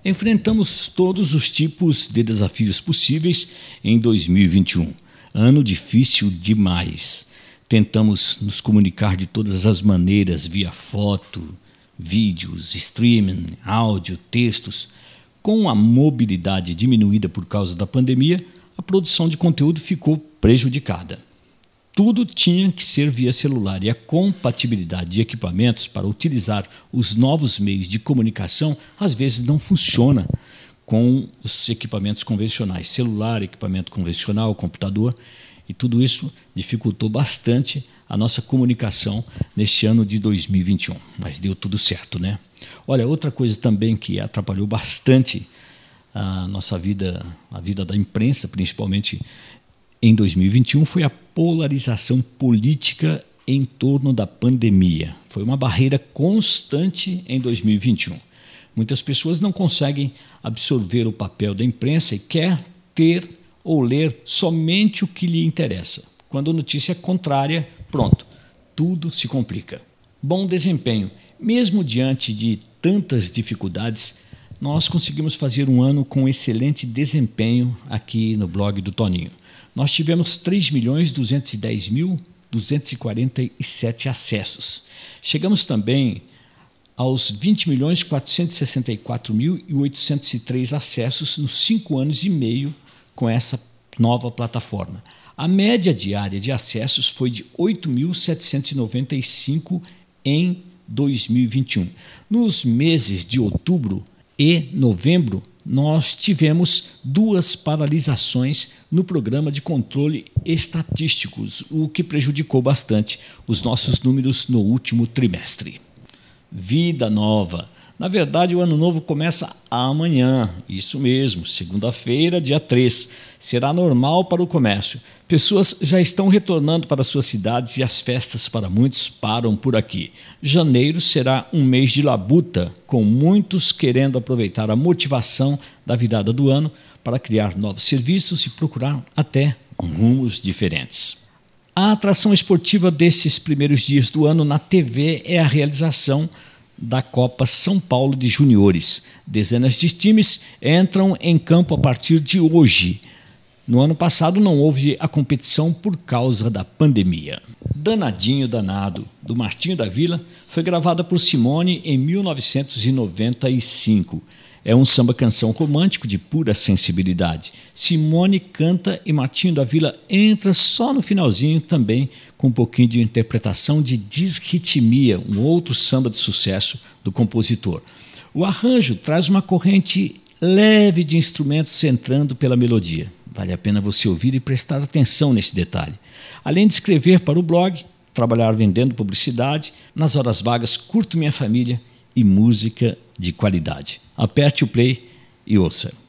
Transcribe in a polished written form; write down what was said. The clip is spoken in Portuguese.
Enfrentamos todos os tipos de desafios possíveis em 2021. Ano difícil demais. Tentamos nos comunicar de todas as maneiras, via foto, vídeos, streaming, áudio, textos. Com a mobilidade diminuída por causa da pandemia, a produção de conteúdo ficou prejudicada. Tudo tinha que ser via celular e a compatibilidade de equipamentos para utilizar os novos meios de comunicação às vezes não funciona com os equipamentos convencionais, celular, equipamento convencional, computador, e tudo isso dificultou bastante a nossa comunicação neste ano de 2021. Mas deu tudo certo, né? Olha, outra coisa também que atrapalhou bastante a nossa vida, a vida da imprensa, principalmente em 2021, foi a polarização política em torno da pandemia. Foi uma barreira constante em 2021. Muitas pessoas não conseguem absorver o papel da imprensa e quer ter ou ler somente o que lhe interessa. Quando a notícia é contrária, pronto, tudo se complica. Bom desempenho. Mesmo diante de tantas dificuldades, nós conseguimos fazer um ano com excelente desempenho aqui no blog do Toninho. Nós tivemos 3.210.247 acessos. Chegamos também aos 20.464.803 acessos nos 5 anos e meio com essa nova plataforma. A média diária de acessos foi de 8.795 em 2021. Nos meses de outubro e novembro, nós tivemos 2 paralisações no programa de controle estatísticos, o que prejudicou bastante os nossos números no último trimestre. Vida nova. Na verdade, o ano novo começa amanhã, isso mesmo, segunda-feira, dia 3. Será normal para o comércio. Pessoas já estão retornando para suas cidades e as festas para muitos param por aqui. Janeiro será um mês de labuta, com muitos querendo aproveitar a motivação da virada do ano para criar novos serviços e procurar até rumos diferentes. A atração esportiva desses primeiros dias do ano na TV é a realização da Copa São Paulo de Juniores. Dezenas de times entram em campo a partir de hoje. No ano passado não houve a competição por causa da pandemia. Danadinho Danado, do Martinho da Vila, foi gravada por Simone em 1995. É um samba-canção romântico de pura sensibilidade. Simone canta e Martinho da Vila entra só no finalzinho também com um pouquinho de interpretação de Desritmia, um outro samba de sucesso do compositor. O arranjo traz uma corrente leve de instrumentos entrando pela melodia. Vale a pena você ouvir e prestar atenção nesse detalhe. Além de escrever para o blog, trabalhar vendendo publicidade, nas horas vagas curto minha família e música de qualidade. Aperte o play e ouça.